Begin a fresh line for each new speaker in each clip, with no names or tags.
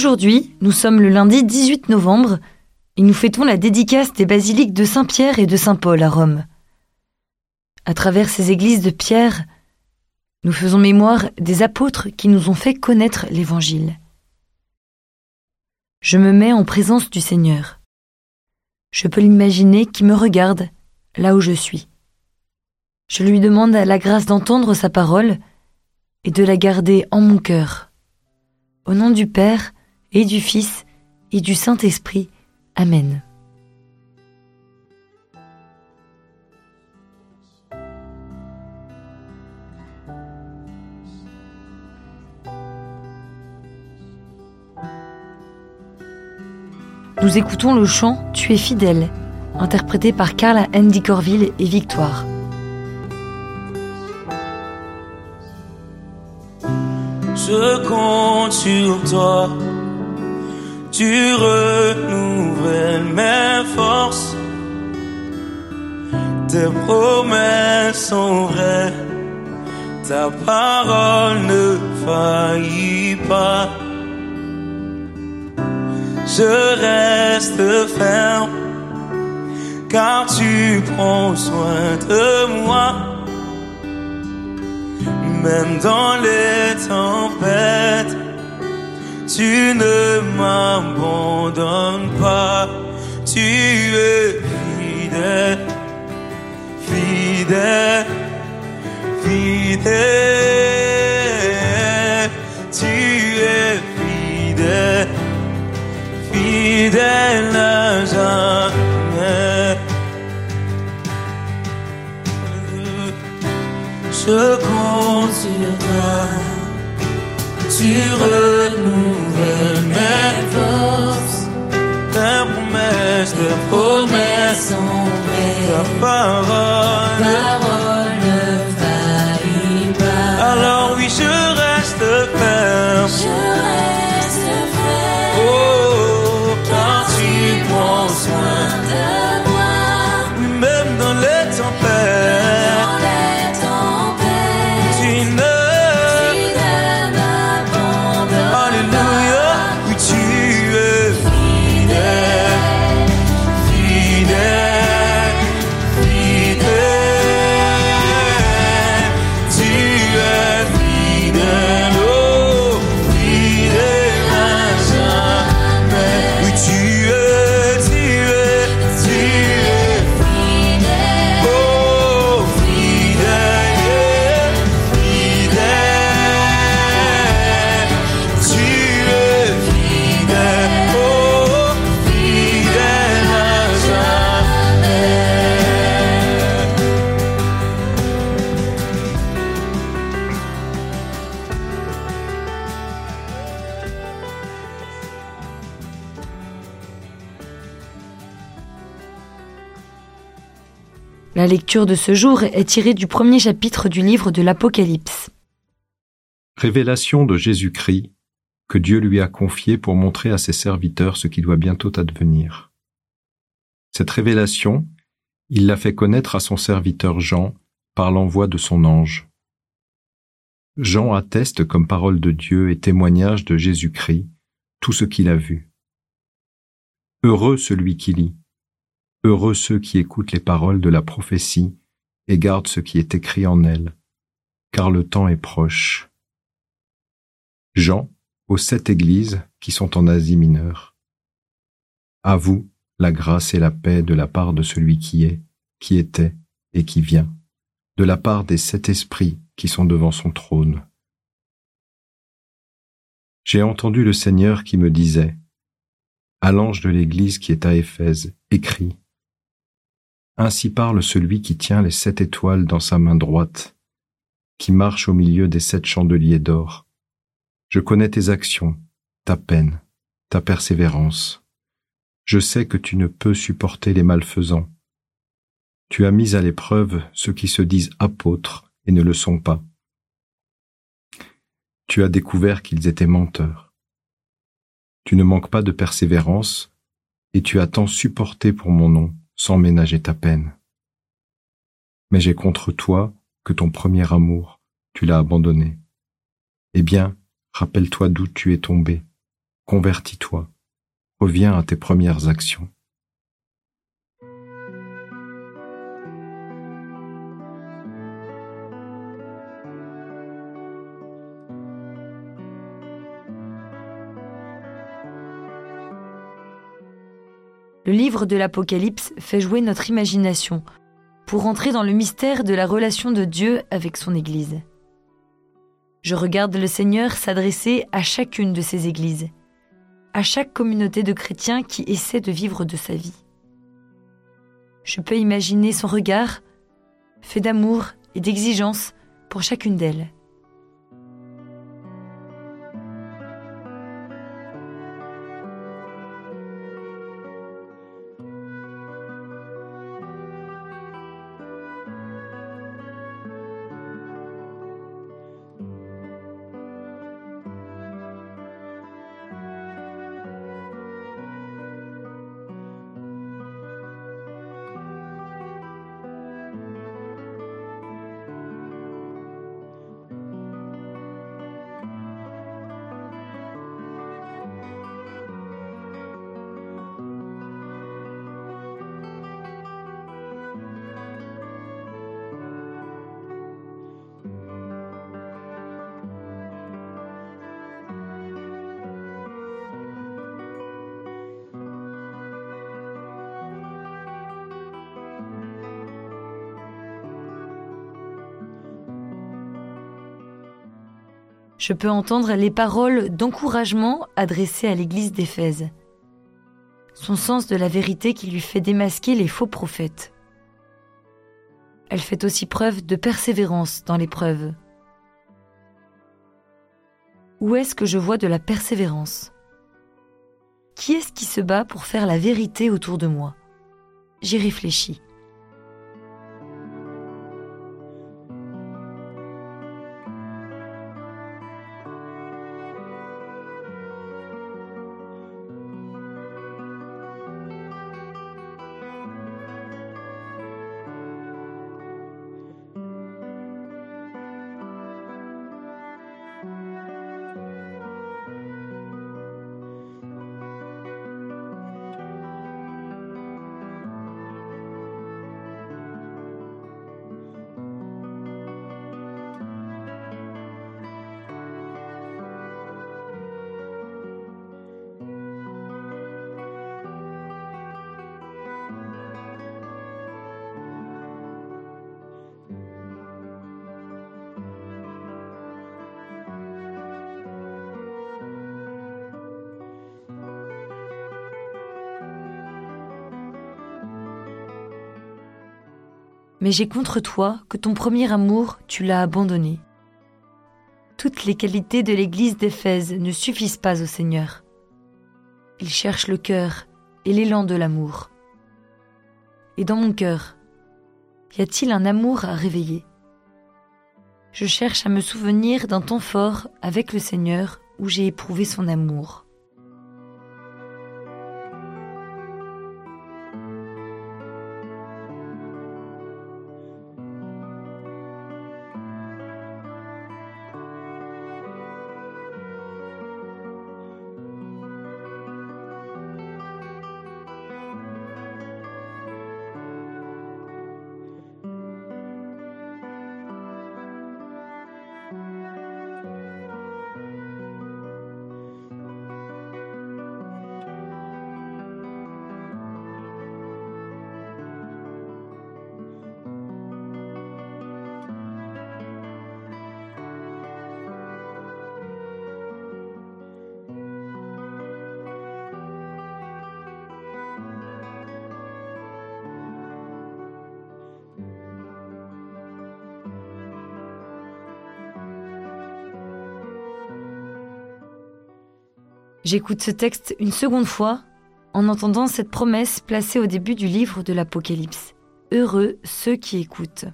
Aujourd'hui, nous sommes le lundi 18 novembre et nous fêtons la dédicace des basiliques de Saint-Pierre et de Saint-Paul à Rome. À travers ces églises de pierre, nous faisons mémoire des apôtres qui nous ont fait connaître l'Évangile. Je me mets en présence du Seigneur. Je peux l'imaginer qui me regarde là où je suis. Je lui demande la grâce d'entendre sa parole et de la garder en mon cœur. Au nom du Père et du Fils et du Saint-Esprit. Amen. Nous écoutons le chant « Tu es fidèle », interprété par Carl Andy Corville et Victoire.
Je compte sur toi, tu renouvelles mes forces, tes promesses sont vraies, ta parole ne faillit pas. Je reste ferme, car tu prends soin de moi. Même dans les tempêtes, tu ne m'abandonnes pas. Tu es fidèle, fidèle, fidèle. Tu es fidèle, fidèle à jamais. Je compte sur toi, tu renouvelles mes forces, tes promesses sont vraies, ta parole ne faillit pas. Alors oui, je reste ferme, oh, car tu prends soin de moi, même dans les tempêtes.
La lecture de ce jour est tirée du premier chapitre du livre de l'Apocalypse.
Révélation de Jésus-Christ que Dieu lui a confiée pour montrer à ses serviteurs ce qui doit bientôt advenir. Cette révélation, il l'a fait connaître à son serviteur Jean par l'envoi de son ange. Jean atteste comme parole de Dieu et témoignage de Jésus-Christ tout ce qu'il a vu. Heureux celui qui lit. Heureux ceux qui écoutent les paroles de la prophétie et gardent ce qui est écrit en elle, car le temps est proche. Jean, aux 7 églises qui sont en Asie mineure. À vous, la grâce et la paix de la part de celui qui est, qui était et qui vient, de la part des 7 esprits qui sont devant son trône. J'ai entendu le Seigneur qui me disait, à l'ange de l'église qui est à Éphèse, écris, ainsi parle celui qui tient les 7 étoiles dans sa main droite, qui marche au milieu des 7 chandeliers d'or. Je connais tes actions, ta peine, ta persévérance. Je sais que tu ne peux supporter les malfaisants. Tu as mis à l'épreuve ceux qui se disent apôtres et ne le sont pas. Tu as découvert qu'ils étaient menteurs. Tu ne manques pas de persévérance et tu as tant supporté pour mon nom, sans ménager ta peine. Mais j'ai contre toi que ton premier amour, tu l'as abandonné. Eh bien, rappelle-toi d'où tu es tombé, Convertis-toi, reviens à tes premières actions.
Le livre de l'Apocalypse fait jouer notre imagination pour entrer dans le mystère de la relation de Dieu avec son Église. Je regarde le Seigneur s'adresser à chacune de ces églises, à chaque communauté de chrétiens qui essaie de vivre de sa vie. Je peux imaginer son regard, fait d'amour et d'exigence pour chacune d'elles. Je peux entendre les paroles d'encouragement adressées à l'église d'Éphèse. Son sens de la vérité qui lui fait démasquer les faux prophètes. Elle fait aussi preuve de persévérance dans l'épreuve. Où est-ce que je vois de la persévérance ? Qui est-ce qui se bat pour faire la vérité autour de moi ? J'y réfléchis. Mais j'ai contre toi que ton premier amour, tu l'as abandonné. Toutes les qualités de l'église d'Éphèse ne suffisent pas au Seigneur. Il cherche le cœur et l'élan de l'amour. Et dans mon cœur, y a-t-il un amour à réveiller ? Je cherche à me souvenir d'un temps fort avec le Seigneur où j'ai éprouvé son amour. J'écoute ce texte une seconde fois en entendant cette promesse placée au début du livre de l'Apocalypse. Heureux ceux qui écoutent.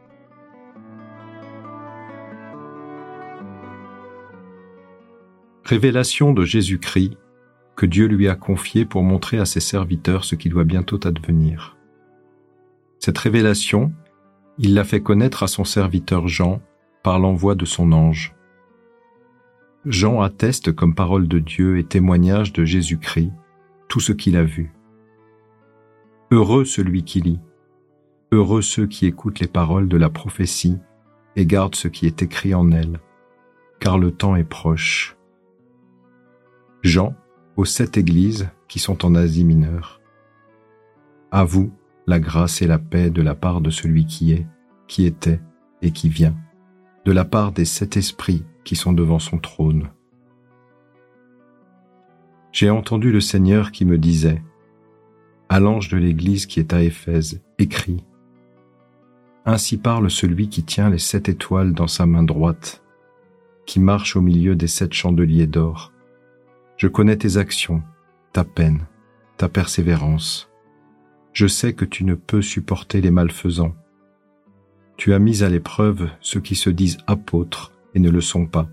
Révélation de Jésus-Christ que Dieu lui a confiée pour montrer à ses serviteurs ce qui doit bientôt advenir. Cette révélation, il l'a fait connaître à son serviteur Jean par l'envoi de son ange. Jean atteste comme parole de Dieu et témoignage de Jésus-Christ tout ce qu'il a vu. Heureux celui qui lit, heureux ceux qui écoutent les paroles de la prophétie et gardent ce qui est écrit en elle, car le temps est proche. Jean, aux 7 églises qui sont en Asie mineure. À vous, la grâce et la paix de la part de celui qui est, qui était et qui vient, de la part des 7 esprits qui sont devant son trône. J'ai entendu le Seigneur qui me disait, à l'ange de l'église qui est à Éphèse, écris, ainsi parle celui qui tient les 7 étoiles dans sa main droite, qui marche au milieu des 7 chandeliers d'or. Je connais tes actions, ta peine, ta persévérance. Je sais que tu ne peux supporter les malfaisants. Tu as mis à l'épreuve ceux qui se disent apôtres et ne le sont pas.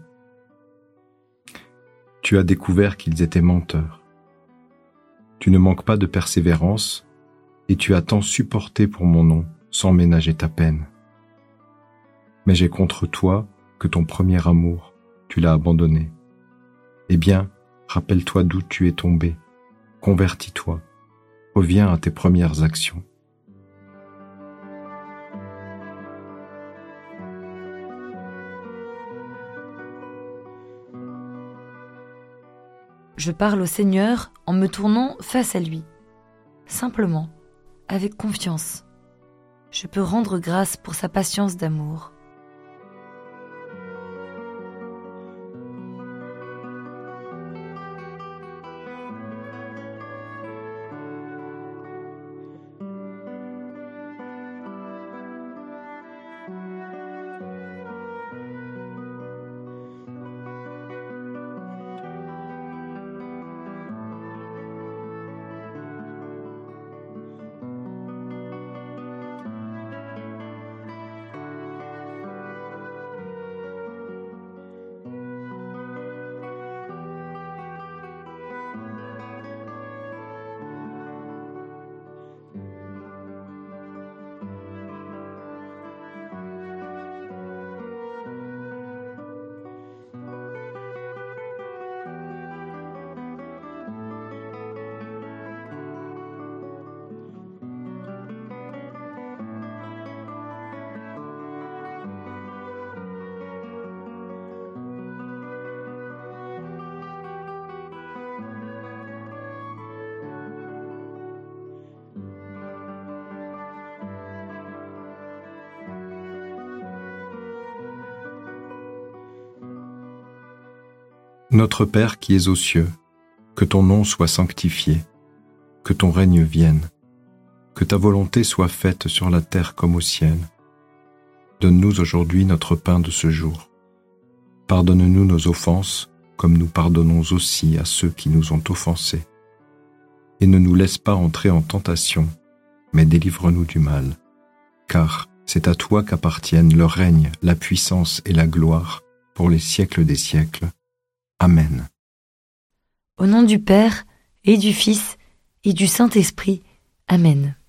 Tu as découvert qu'ils étaient menteurs. Tu ne manques pas de persévérance et tu as tant supporté pour mon nom sans ménager ta peine. Mais j'ai contre toi que ton premier amour, tu l'as abandonné. Eh bien, rappelle-toi d'où tu es tombé, convertis-toi, reviens à tes premières actions.
Je parle au Seigneur en me tournant face à lui, simplement, avec confiance. Je peux rendre grâce pour sa patience d'amour.
Notre Père qui es aux cieux, que ton nom soit sanctifié, que ton règne vienne, que ta volonté soit faite sur la terre comme au ciel. Donne-nous aujourd'hui notre pain de ce jour. Pardonne-nous nos offenses, comme nous pardonnons aussi à ceux qui nous ont offensés. Et ne nous laisse pas entrer en tentation, mais délivre-nous du mal. Car c'est à toi qu'appartiennent le règne, la puissance et la gloire pour les siècles des siècles. Amen.
Au nom du Père, et du Fils, et du Saint-Esprit. Amen.